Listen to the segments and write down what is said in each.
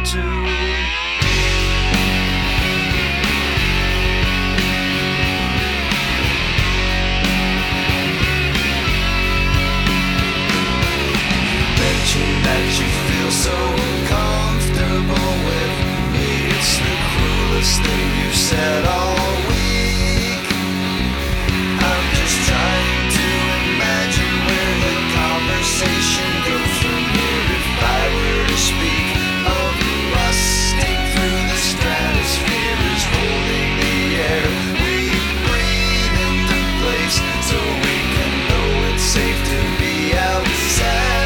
That you feel so comfortable with me. It's the cruelest thing you said all week. I'm just trying to imagine where the conversation goes from here. If I were to speak of busting through the stratosphere is holding the air we breathe into place, so we can know it's safe to be outside.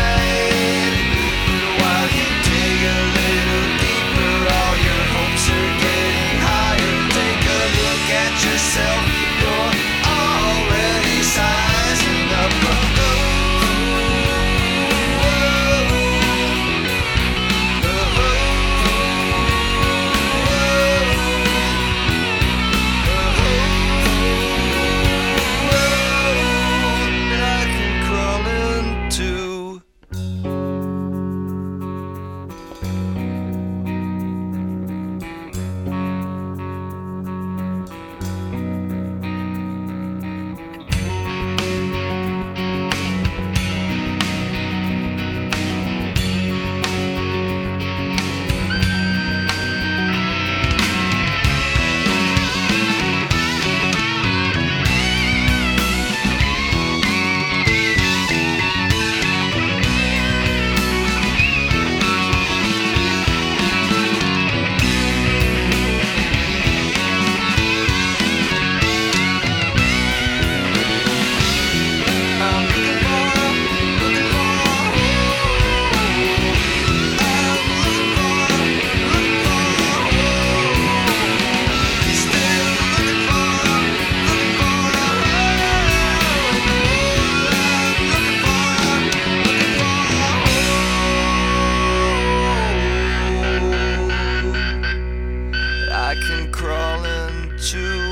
I can crawl into